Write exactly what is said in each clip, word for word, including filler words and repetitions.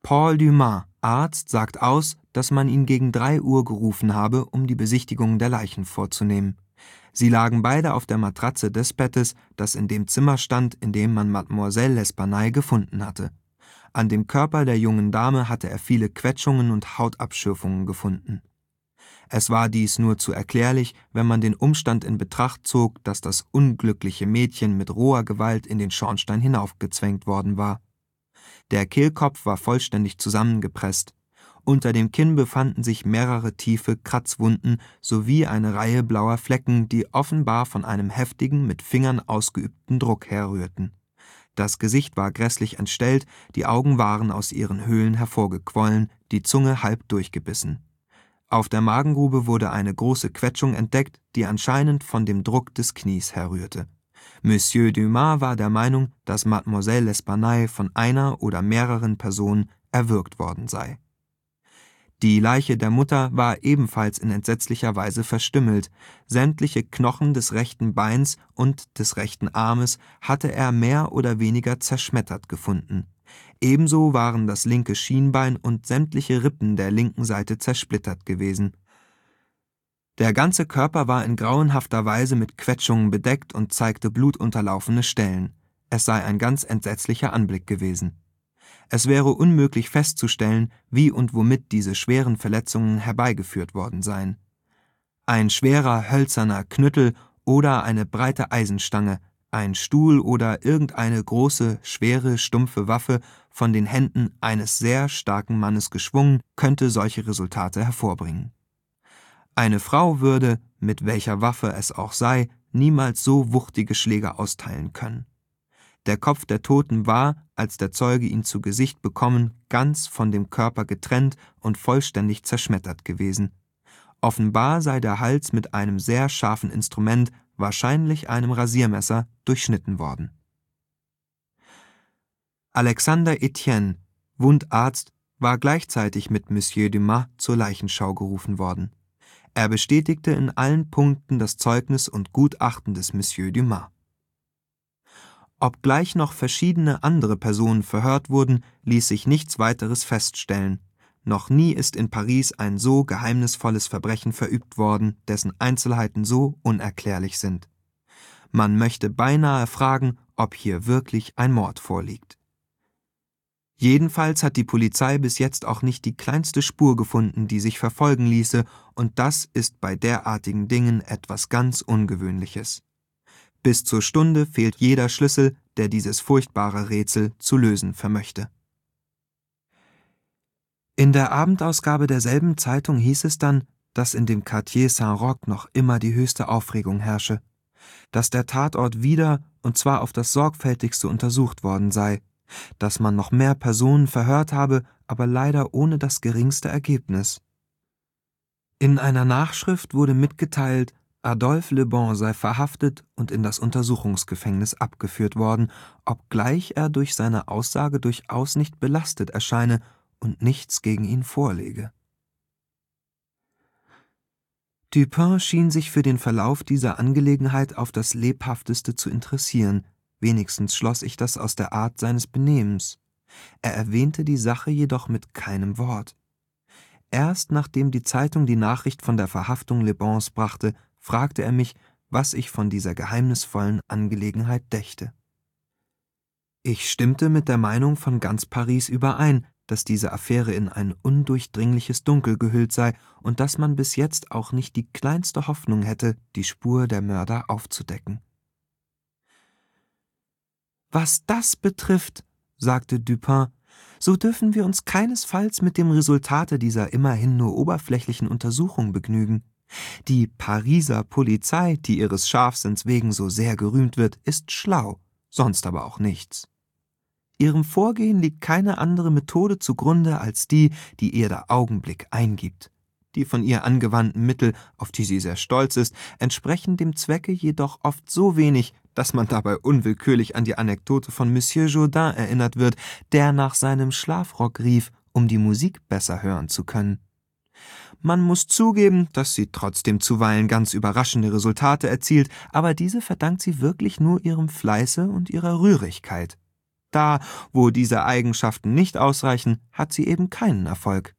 Paul Dumas, Arzt, sagt aus, dass man ihn gegen drei Uhr gerufen habe, um die Besichtigung der Leichen vorzunehmen. Sie lagen beide auf der Matratze des Bettes, das in dem Zimmer stand, in dem man Mademoiselle L'Espanaye gefunden hatte. An dem Körper der jungen Dame hatte er viele Quetschungen und Hautabschürfungen gefunden. Es war dies nur zu erklärlich, wenn man den Umstand in Betracht zog, dass das unglückliche Mädchen mit roher Gewalt in den Schornstein hinaufgezwängt worden war. Der Kehlkopf war vollständig zusammengepresst. Unter dem Kinn befanden sich mehrere tiefe Kratzwunden sowie eine Reihe blauer Flecken, die offenbar von einem heftigen, mit Fingern ausgeübten Druck herrührten. Das Gesicht war grässlich entstellt, die Augen waren aus ihren Höhlen hervorgequollen, die Zunge halb durchgebissen. Auf der Magengrube wurde eine große Quetschung entdeckt, die anscheinend von dem Druck des Knies herrührte. Monsieur Dumas war der Meinung, dass Mademoiselle L'Espanaye von einer oder mehreren Personen erwürgt worden sei. Die Leiche der Mutter war ebenfalls in entsetzlicher Weise verstümmelt. Sämtliche Knochen des rechten Beins und des rechten Armes hatte er mehr oder weniger zerschmettert gefunden. Ebenso waren das linke Schienbein und sämtliche Rippen der linken Seite zersplittert gewesen. Der ganze Körper war in grauenhafter Weise mit Quetschungen bedeckt und zeigte blutunterlaufene Stellen. Es sei ein ganz entsetzlicher Anblick gewesen. Es wäre unmöglich festzustellen, wie und womit diese schweren Verletzungen herbeigeführt worden seien. Ein schwerer hölzerner Knüttel oder eine breite Eisenstange, ein Stuhl oder irgendeine große, schwere, stumpfe Waffe, von den Händen eines sehr starken Mannes geschwungen, könnte solche Resultate hervorbringen. Eine Frau würde, mit welcher Waffe es auch sei, niemals so wuchtige Schläge austeilen können. Der Kopf der Toten war, als der Zeuge ihn zu Gesicht bekommen, ganz von dem Körper getrennt und vollständig zerschmettert gewesen. Offenbar sei der Hals mit einem sehr scharfen Instrument, wahrscheinlich einem Rasiermesser, durchschnitten worden. Alexander Etienne, Wundarzt, war gleichzeitig mit Monsieur Dumas zur Leichenschau gerufen worden. Er bestätigte in allen Punkten das Zeugnis und Gutachten des Monsieur Dumas. Obgleich noch verschiedene andere Personen verhört wurden, ließ sich nichts weiteres feststellen. Noch nie ist in Paris ein so geheimnisvolles Verbrechen verübt worden, dessen Einzelheiten so unerklärlich sind. Man möchte beinahe fragen, ob hier wirklich ein Mord vorliegt. Jedenfalls hat die Polizei bis jetzt auch nicht die kleinste Spur gefunden, die sich verfolgen ließe, und das ist bei derartigen Dingen etwas ganz Ungewöhnliches. Bis zur Stunde fehlt jeder Schlüssel, der dieses furchtbare Rätsel zu lösen vermöchte. In der Abendausgabe derselben Zeitung hieß es dann, dass in dem Quartier Saint-Roch noch immer die höchste Aufregung herrsche, dass der Tatort wieder, und zwar auf das sorgfältigste, untersucht worden sei, dass man noch mehr Personen verhört habe, aber leider ohne das geringste Ergebnis. In einer Nachschrift wurde mitgeteilt, Adolphe Le Bon sei verhaftet und in das Untersuchungsgefängnis abgeführt worden, obgleich er durch seine Aussage durchaus nicht belastet erscheine und nichts gegen ihn vorlege. Dupin schien sich für den Verlauf dieser Angelegenheit auf das lebhafteste zu interessieren, wenigstens schloss ich das aus der Art seines Benehmens. Er erwähnte die Sache jedoch mit keinem Wort. Erst nachdem die Zeitung die Nachricht von der Verhaftung Le Bons brachte, fragte er mich, was ich von dieser geheimnisvollen Angelegenheit dächte. Ich stimmte mit der Meinung von ganz Paris überein, dass diese Affäre in ein undurchdringliches Dunkel gehüllt sei und dass man bis jetzt auch nicht die kleinste Hoffnung hätte, die Spur der Mörder aufzudecken. »Was das betrifft«, sagte Dupin, »so dürfen wir uns keinesfalls mit dem Resultate dieser immerhin nur oberflächlichen Untersuchung begnügen. Die Pariser Polizei, die ihres Scharfsinns wegen so sehr gerühmt wird, ist schlau, sonst aber auch nichts. Ihrem Vorgehen liegt keine andere Methode zugrunde als die, die ihr der Augenblick eingibt. Die von ihr angewandten Mittel, auf die sie sehr stolz ist, entsprechen dem Zwecke jedoch oft so wenig, dass man dabei unwillkürlich an die Anekdote von Monsieur Jourdain erinnert wird, der nach seinem Schlafrock rief, um die Musik besser hören zu können. Man muss zugeben, dass sie trotzdem zuweilen ganz überraschende Resultate erzielt, aber diese verdankt sie wirklich nur ihrem Fleiße und ihrer Rührigkeit. Da, wo diese Eigenschaften nicht ausreichen, hat sie eben keinen Erfolg.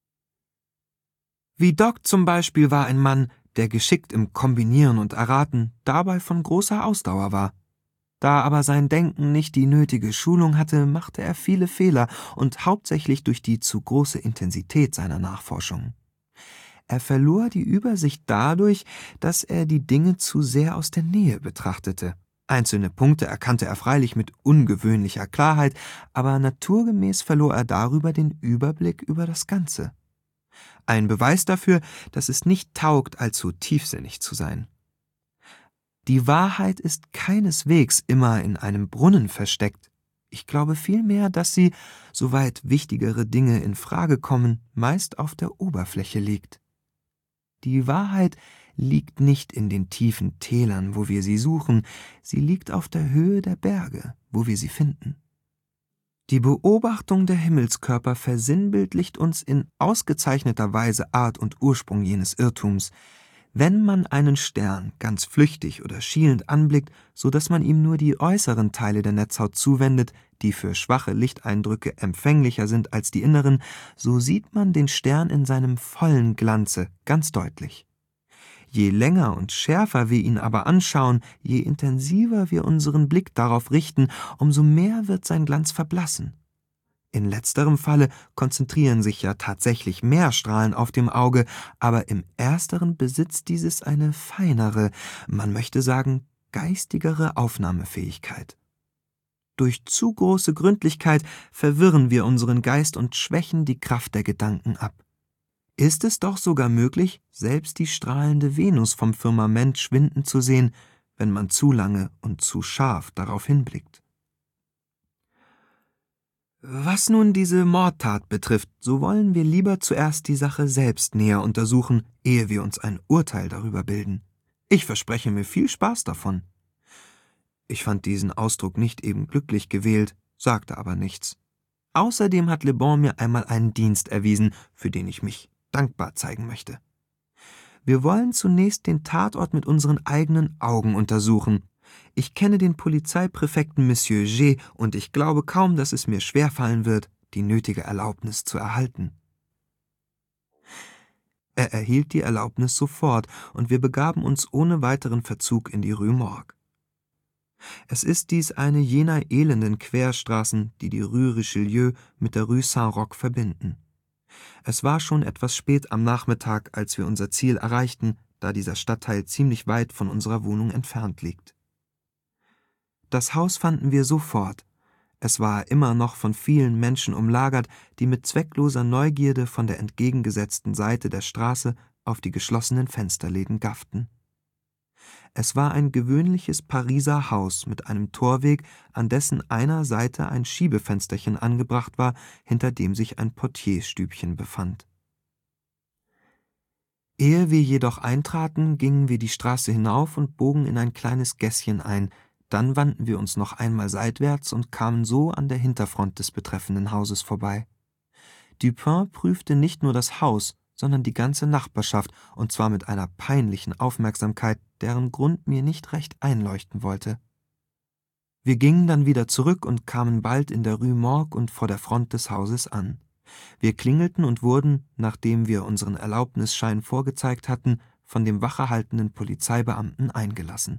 Wie Doc zum Beispiel war ein Mann, der geschickt im Kombinieren und Erraten, dabei von großer Ausdauer war. Da aber sein Denken nicht die nötige Schulung hatte, machte er viele Fehler und hauptsächlich durch die zu große Intensität seiner Nachforschungen. Er verlor die Übersicht dadurch, dass er die Dinge zu sehr aus der Nähe betrachtete. Einzelne Punkte erkannte er freilich mit ungewöhnlicher Klarheit, aber naturgemäß verlor er darüber den Überblick über das Ganze. Ein Beweis dafür, dass es nicht taugt, allzu tiefsinnig zu sein. Die Wahrheit ist keineswegs immer in einem Brunnen versteckt. Ich glaube vielmehr, dass sie, soweit wichtigere Dinge in Frage kommen, meist auf der Oberfläche liegt. Die Wahrheit liegt nicht in den tiefen Tälern, wo wir sie suchen, sie liegt auf der Höhe der Berge, wo wir sie finden. Die Beobachtung der Himmelskörper versinnbildlicht uns in ausgezeichneter Weise Art und Ursprung jenes Irrtums. Wenn man einen Stern ganz flüchtig oder schielend anblickt, so dass man ihm nur die äußeren Teile der Netzhaut zuwendet, die für schwache Lichteindrücke empfänglicher sind als die inneren, so sieht man den Stern in seinem vollen Glanze ganz deutlich. Je länger und schärfer wir ihn aber anschauen, je intensiver wir unseren Blick darauf richten, umso mehr wird sein Glanz verblassen. In letzterem Falle konzentrieren sich ja tatsächlich mehr Strahlen auf dem Auge, aber im ersteren besitzt dieses eine feinere, man möchte sagen geistigere Aufnahmefähigkeit. Durch zu große Gründlichkeit verwirren wir unseren Geist und schwächen die Kraft der Gedanken ab. Ist es doch sogar möglich, selbst die strahlende Venus vom Firmament schwinden zu sehen, wenn man zu lange und zu scharf darauf hinblickt. Was nun diese Mordtat betrifft, so wollen wir lieber zuerst die Sache selbst näher untersuchen, ehe wir uns ein Urteil darüber bilden. Ich verspreche mir viel Spaß davon. Ich fand diesen Ausdruck nicht eben glücklich gewählt, sagte aber nichts. Außerdem hat Le Bon mir einmal einen Dienst erwiesen, für den ich mich dankbar zeigen möchte. Wir wollen zunächst den Tatort mit unseren eigenen Augen untersuchen. Ich kenne den Polizeipräfekten Monsieur G. und ich glaube kaum, dass es mir schwerfallen wird, die nötige Erlaubnis zu erhalten. Er erhielt die Erlaubnis sofort, und wir begaben uns ohne weiteren Verzug in die Rue Morgue. Es ist dies eine jener elenden Querstraßen, die die Rue Richelieu mit der Rue Saint-Roch verbinden. Es war schon etwas spät am Nachmittag, als wir unser Ziel erreichten, da dieser Stadtteil ziemlich weit von unserer Wohnung entfernt liegt. Das Haus fanden wir sofort. Es war immer noch von vielen Menschen umlagert, die mit zweckloser Neugierde von der entgegengesetzten Seite der Straße auf die geschlossenen Fensterläden gafften. Es war ein gewöhnliches Pariser Haus mit einem Torweg, an dessen einer Seite ein Schiebefensterchen angebracht war, hinter dem sich ein Portierstübchen befand. Ehe wir jedoch eintraten, gingen wir die Straße hinauf und bogen in ein kleines Gässchen ein, dann wandten wir uns noch einmal seitwärts und kamen so an der Hinterfront des betreffenden Hauses vorbei. Dupin prüfte nicht nur das Haus, sondern die ganze Nachbarschaft, und zwar mit einer peinlichen Aufmerksamkeit, deren Grund mir nicht recht einleuchten wollte. Wir gingen dann wieder zurück und kamen bald in der Rue Morgue und vor der Front des Hauses an. Wir klingelten und wurden, nachdem wir unseren Erlaubnisschein vorgezeigt hatten, von dem wachehaltenden Polizeibeamten eingelassen.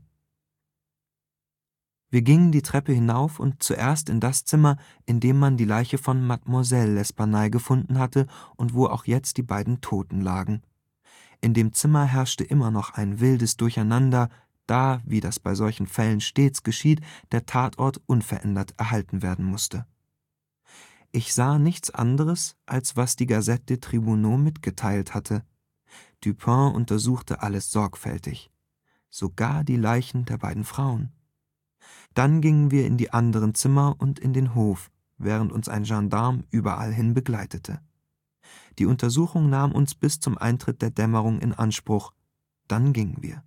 Wir gingen die Treppe hinauf und zuerst in das Zimmer, in dem man die Leiche von Mademoiselle L'Espanaye gefunden hatte und wo auch jetzt die beiden Toten lagen. In dem Zimmer herrschte immer noch ein wildes Durcheinander, da, wie das bei solchen Fällen stets geschieht, der Tatort unverändert erhalten werden musste. Ich sah nichts anderes, als was die Gazette des Tribunaux mitgeteilt hatte. Dupin untersuchte alles sorgfältig, sogar die Leichen der beiden Frauen. Dann gingen wir in die anderen Zimmer und in den Hof, während uns ein Gendarm überall hin begleitete. Die Untersuchung nahm uns bis zum Eintritt der Dämmerung in Anspruch, dann gingen wir.